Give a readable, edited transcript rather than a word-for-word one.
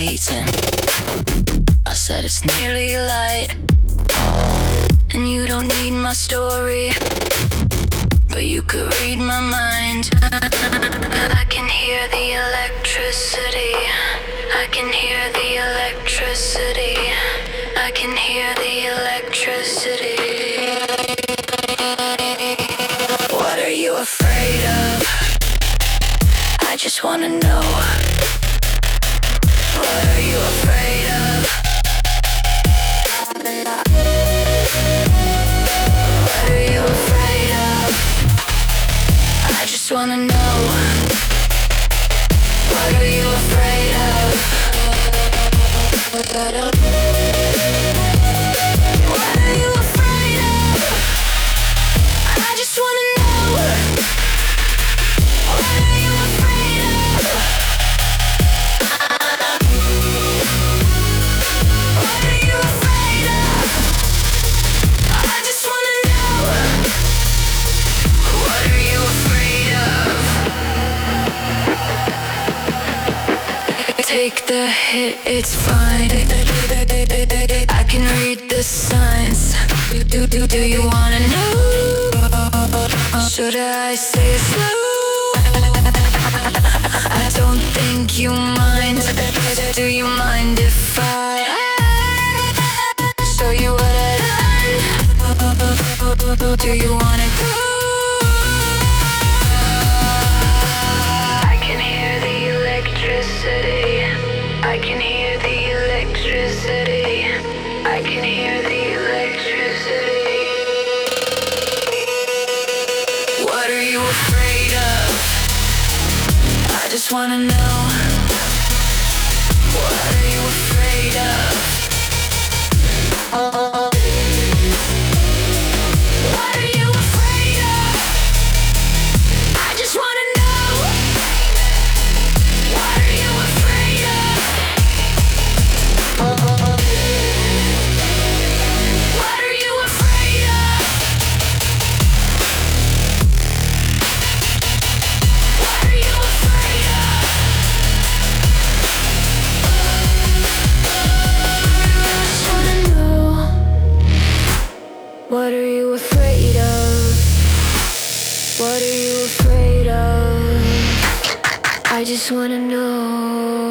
eaten. I said it's nearly light, and you don't need my story, but you could read my mind. I can hear the electricity. I can hear the electricity. I can hear the electricity. What are you afraid of? I just wanna know. What are you afraid of? What are you afraid of? I just wanna know. What are you afraid of? What are you afraid of? I just wanna know. What are you afraid of? What are you afraid of? I just wanna know. What are you afraid of? Take the hit, it's fine. I can read the signs. Do you wanna know? Should I say it slow? I don't think you mind. Do you mind if I show you what I learned? Do you wanna go? I can hear the electricity. I can hear the electricity. I can hear the electricity. What are you afraid of? I just wanna know. What are you afraid of? What are you afraid of? I just wanna know. What are you afraid of? What are you afraid of? What are you afraid of? I just wanna know. What are you afraid of? What are you afraid of? I just wanna know.